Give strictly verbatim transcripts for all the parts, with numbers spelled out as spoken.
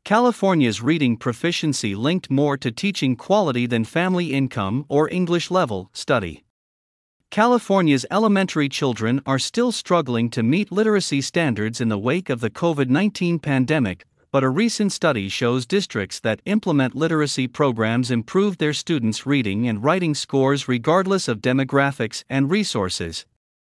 California's reading proficiency linked more to teaching quality than family income or English level study. California's elementary children are still struggling to meet literacy standards in the wake of the COVID nineteen pandemic, but a recent study shows districts that implement literacy programs improved their students' reading and writing scores regardless of demographics and resources.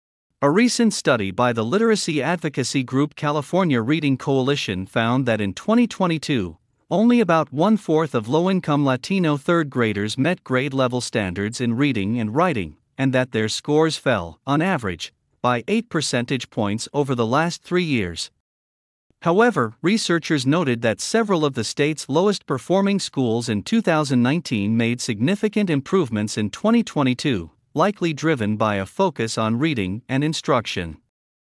A recent study by the literacy advocacy group California Reading Coalition found that in twenty twenty-two, only about one-fourth of low-income Latino third graders met grade-level standards in reading and writing, and that their scores fell, on average, by eight percentage points over the last three years. However, researchers noted that several of the state's lowest-performing schools in two thousand nineteen made significant improvements in twenty twenty-two, likely driven by a focus on reading and instruction.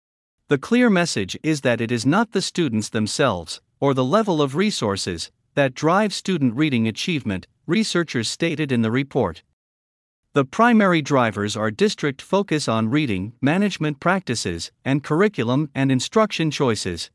The clear message is that it is not the students themselves, or the level of resources, that drive student reading achievement, researchers stated in the report. The primary drivers are district focus on reading, management practices, and curriculum and instruction choices.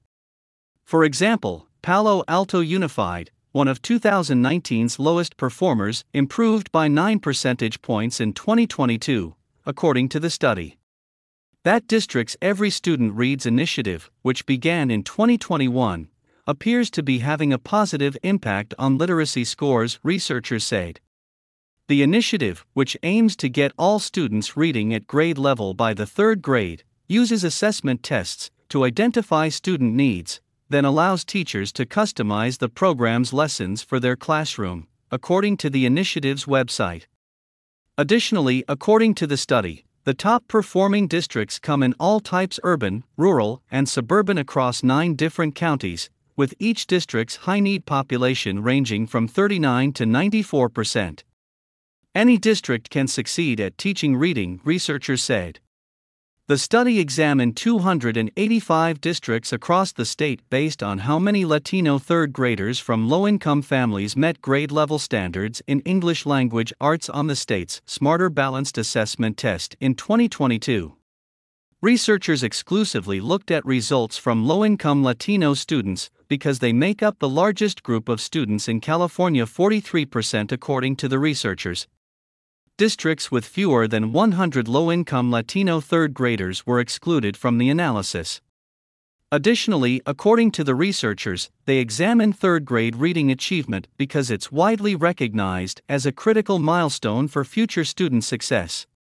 For example, Palo Alto Unified, one of two thousand nineteen's lowest performers, improved by nine percentage points in twenty twenty-two, according to the study. That district's Every Student Reads initiative, which began in twenty twenty-one, appears to be having a positive impact on literacy scores, researchers said. The initiative, which aims to get all students reading at grade level by the third grade, uses assessment tests to identify student needs, then allows teachers to customize the program's lessons for their classroom, according to the initiative's website. Additionally, according to the study, the top-performing districts come in all types: urban, rural, and suburban across nine different counties, with each district's high-need population ranging from thirty-nine to ninety-four percent. Any district can succeed at teaching reading, researchers said. The study examined two hundred eighty-five districts across the state based on how many Latino third graders from low-income families met grade-level standards in English language arts on the state's Smarter Balanced Assessment Test in twenty twenty-two. Researchers exclusively looked at results from low-income Latino students because they make up the largest group of students in California, forty-three percent according to the researchers. Districts with fewer than one hundred low-income Latino third graders were excluded from the analysis. Additionally, according to the researchers, they examined third-grade reading achievement because it's widely recognized as a critical milestone for future student success.